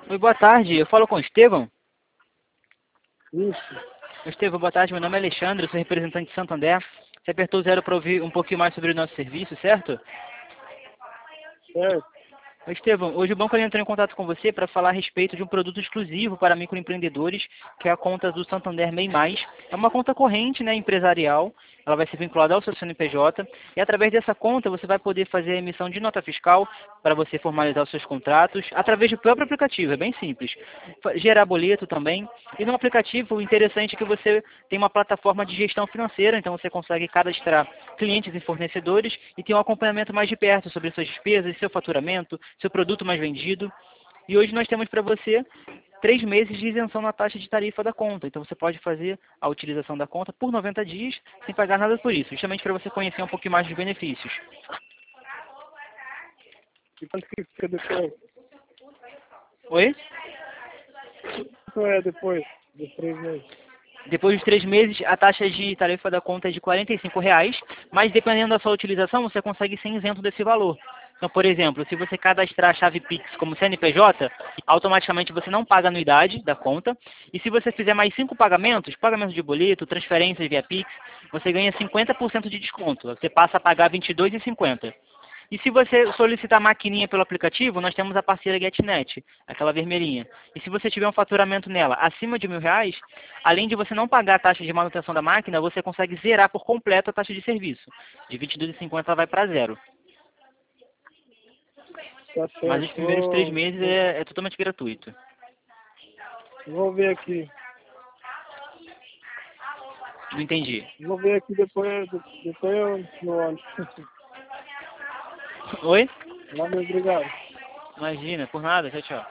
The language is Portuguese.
Oi, boa tarde. Eu falo com o Estevão. Isso, Estevão, boa tarde. Meu nome é Alexandre, eu sou representante de Santander. Você apertou o zero para ouvir um pouquinho mais sobre o nosso serviço, certo? certo. Ô, Estevão, hoje o banco ele entrou em contato com você para falar a respeito de um produto exclusivo para microempreendedores, que é a conta do Santander MEI+. É uma conta corrente, né, empresarial. Ela vai ser vinculada ao seu CNPJ. E através dessa conta você vai poder fazer a emissão de nota fiscal para você formalizar os seus contratos, através do próprio aplicativo. É bem simples. Gerar boleto também. E no aplicativo, o interessante é que você tem uma plataforma de gestão financeira, então você consegue cadastrar clientes e fornecedores e ter um acompanhamento mais de perto sobre suas despesas, seu faturamento, seu produto mais vendido. E hoje nós temos para você 3 meses de isenção na taxa de tarifa da conta. Então você pode fazer a utilização da conta por 90 dias sem pagar nada por isso, justamente para você conhecer um pouquinho mais dos benefícios. E quanto que fica depois? Oi? Quanto é depois dos 3 meses? Depois dos 3 meses, a taxa de tarifa da conta é de R$ 45, mas dependendo da sua utilização, você consegue ser isento desse valor. Então, por exemplo, se você cadastrar a chave Pix como CNPJ, automaticamente você não paga a anuidade da conta. E se você fizer mais 5 pagamentos, pagamento de boleto, transferências via Pix, você ganha 50% de desconto. Você passa a pagar R$ 22,50. E se você solicitar maquininha pelo aplicativo, nós temos a parceira GetNet, aquela vermelhinha. E se você tiver um faturamento nela acima de R$ 1.000, além de você não pagar a taxa de manutenção da máquina, você consegue zerar por completo a taxa de serviço. De 22,50 ela vai para zero. Tá Mas os certo. primeiros 3 meses é totalmente gratuito. Vou ver aqui. Não entendi. Vou ver aqui depois eu no olho. Oi? Valeu, obrigado. Imagina, por nada. Tchau, tchau.